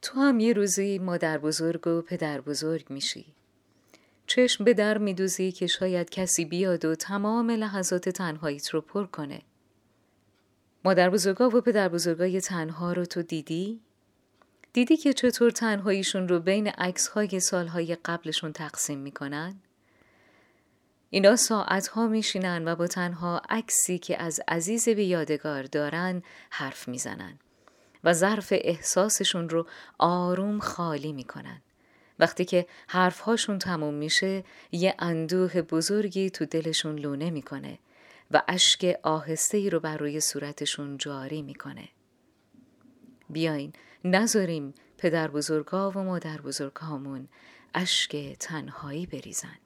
تو هم یه روزی مادر بزرگ و پدر بزرگ میشی. چشم به در میدوزی که شاید کسی بیاد و تمام لحظات تنهاییت رو پر کنه. مادر بزرگا و پدر بزرگای تنها رو تو دیدی؟ دیدی که چطور تنهاییشون رو بین عکس‌های سالهای قبلشون تقسیم میکنن؟ اینا ساعتها میشینن و با تنها عکسی که از عزیز به یادگار دارن حرف میزنن و ظرف احساسشون رو آروم خالی میکنن. وقتی که حرفهاشون تموم میشه یه اندوه بزرگی تو دلشون لونه میکنه و اشک آهسته‌ای رو بر روی صورتشون جاری میکنه. بیاین نذاریم پدر بزرگا و مادر بزرگامون اشک تنهایی بریزن.